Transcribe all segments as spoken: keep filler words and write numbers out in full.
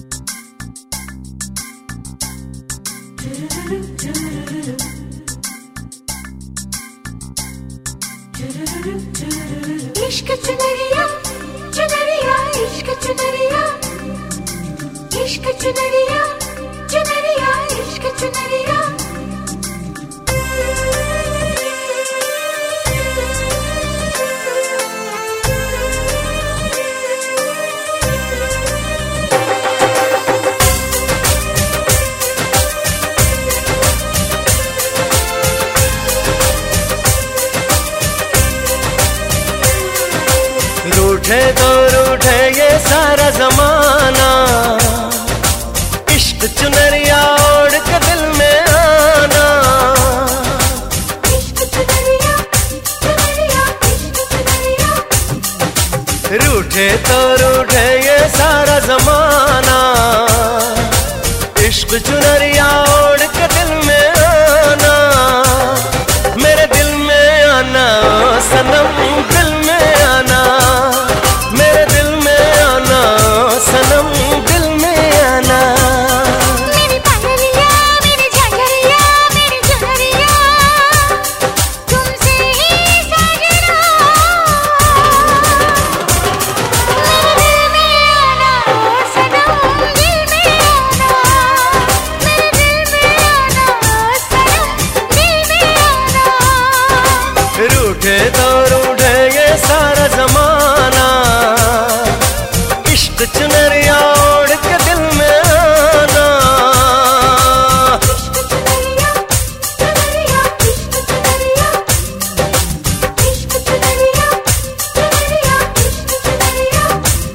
इश्क चुनरिया चुनरिया इश्क चुनरिया इश्क चुनरिया चुनरिया इश्क चुनरिया रूठे तो रूठे ये सारा जमाना, इश्क चुनरिया ओढ़ के दिल में आना। इश्क चुनरिया चुनरिया इश्क चुनरिया। रूठे तो रूठे ये सारा जमाना, इश्क चुनरिया ओढ़ के दिल में आना। मेरे दिल में आना सनम, दिल में आना मेरे दिल में आना सनम, दिल में आना। मेरी पायलिया मेरी झांझरिया मेरी चुनरिया तुमसे ही साजना। मेरे दिल में आना सनम, दिल में आना मेरे दिल में आना सनम, दिल में आना। रूठे तो रूठे ये सारा जमाना, इश्क चुनरिया ओढ़ के दिल में आना। इश्क चुनरिया चुनरिया इश्क चुनरिया इश्क चुनरिया चुनरिया इश्क चुनरिया।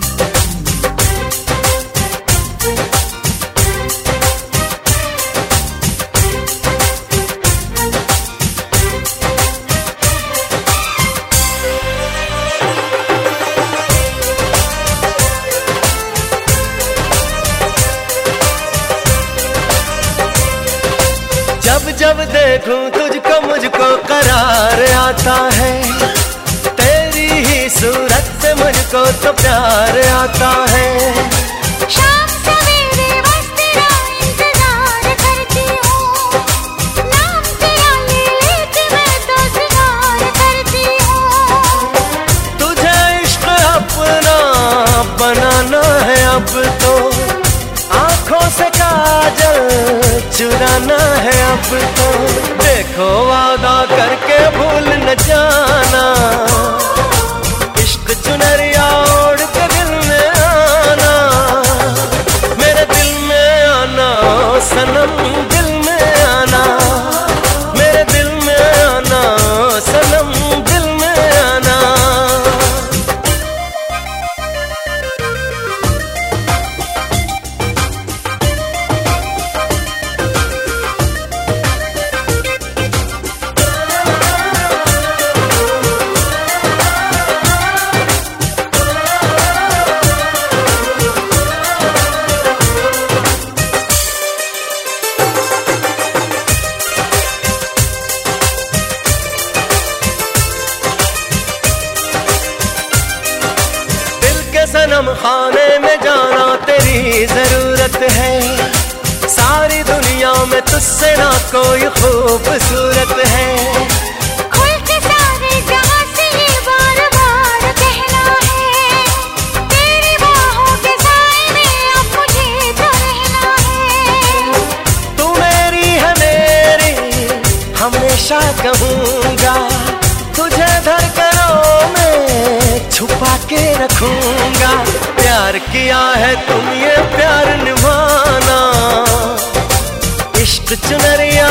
जब जब देखूं तुझको मुझको करार आता है, तेरी ही सूरत से मुझको तो प्यार आता है। शाम सवेरे बस तेरा इंतजार करती हूँ, नाम तेरा ले लेके मैं तो सिंगार करती हूँ। तुझे इश्क अपना बनाना है अब तो, आंखों से काजल चुराना है अब तो। देखो वादा करके भूल न जाना, इश्क चुनरिया ओढ़ के दिल में आना। मेरे दिल में आना सनम, दिल में आना मेरे दिल में आना सनम, दिल में आना। सनम खाने में जाना तेरी जरूरत है, सारी दुनिया में तुझसे ना कोई खूबसूरत है। खुल के सारे जहां से ये बार बार कहना है, तेरी बाहों के साए में अब मुझे तो रहना है। तू मेरी है मेरी हमेशा कहूँगा, तुझे धड़कनों में छुपा के रखूंगा। प्यार किया है तुम ये प्यार निभाना, इश्क चुनरिया